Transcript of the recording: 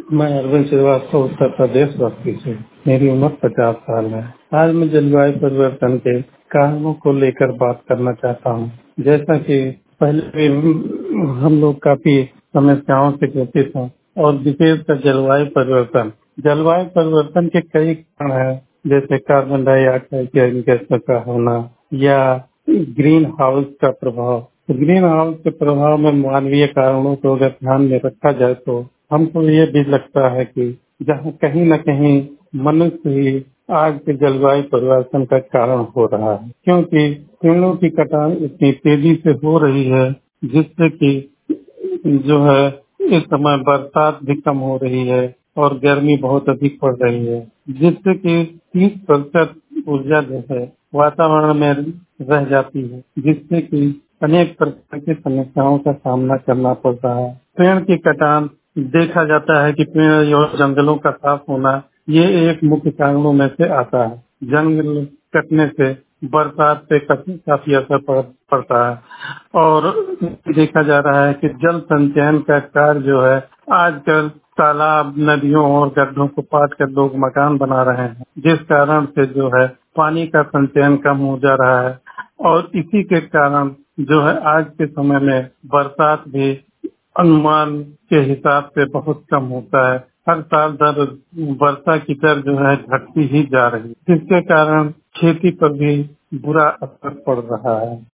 मैं अरविंद श्रीवास्तव उत्तर प्रदेश वासी से। मेरी उम्र 50 साल है। आज मैं जलवायु परिवर्तन के कारणों को लेकर बात करना चाहता हूँ। जैसा कि पहले भी हम लोग काफी समस्याओं से ग्रसित हैं और विशेषकर जलवायु परिवर्तन के कई कारण हैं, जैसे कार्बन डाइऑक्साइड के गैसों का होना या ग्रीन हाउस का प्रभाव। तो ग्रीन हाउस के प्रभाव में मानवीय कारणों को अगर ध्यान में रखा जाए तो हमको ये भी लगता है कि जहाँ कहीं न कहीं मनुष्य ही आज के जलवायु परिवर्तन का कारण हो रहा है, क्योंकि पेड़ों की कटाई इतनी तेजी से हो रही है जिससे कि जो है इस समय बरसात भी कम हो रही है और गर्मी बहुत अधिक पड़ रही है, जिससे कि 30% ऊर्जा जो है वातावरण में रह जाती है, जिससे कि अनेक प्रकार की समस्याओं का सामना करना पड़ रहा है। पेड़ की कटान देखा जाता है कि पेड़ और जंगलों का साफ होना ये एक मुख्य कारणों में से आता है। जंगल कटने से बरसात पे काफी असर पड़ता है और देखा जा रहा है कि जल संचयन का कार्य जो है आजकल तालाब, नदियों और गड्ढों को पाट कर लोग मकान बना रहे हैं, जिस कारण से जो है पानी का संचयन कम हो जा रहा है और इसी के कारण जो है आज के समय में बरसात भी अनुमान के हिसाब से बहुत कम होता है। हर साल दर वर्षा की दर जो है घटती ही जा रही है, जिसके कारण खेती पर भी बुरा असर पड़ रहा है।